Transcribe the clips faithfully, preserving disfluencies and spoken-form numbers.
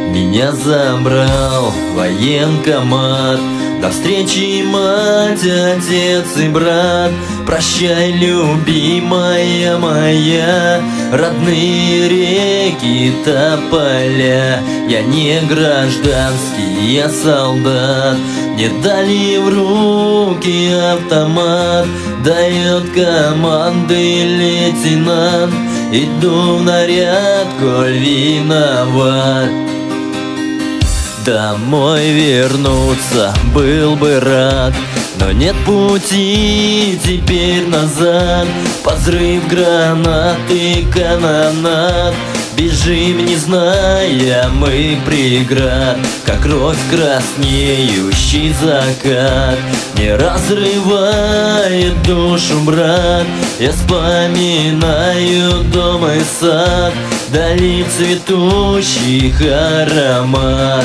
Меня забрал военкомат. До встречи, мать, отец и брат. Прощай, любимая моя, родные реки, тополя. Я не гражданский, я солдат. Мне дали в руки автомат, дает команды лейтенант. Иду в наряд, коль виноват. Домой вернуться был бы рад, но нет пути теперь назад. Взрыв гранаты, канонад. Бежим, не зная мы преград, как кровь краснеющий закат. Не разрывает душу, брат. Я вспоминаю дом и сад, вдали цветущих аромат.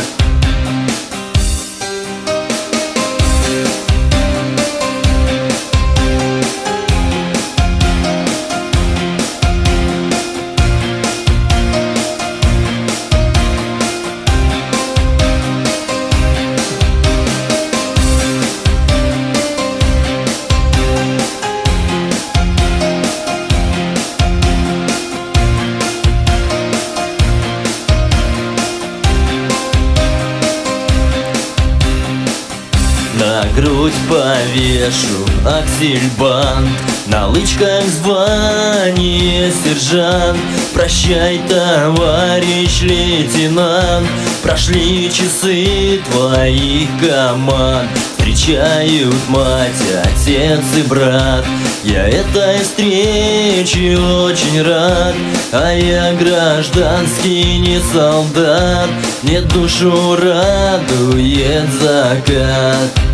На грудь повешу аксельбант, на лычках звание сержант. Прощай, товарищ лейтенант, прошли часы твоих команд. Встречают мать, отец и брат. Я этой встрече очень рад, а я гражданский, не солдат. Мне душу радует закат.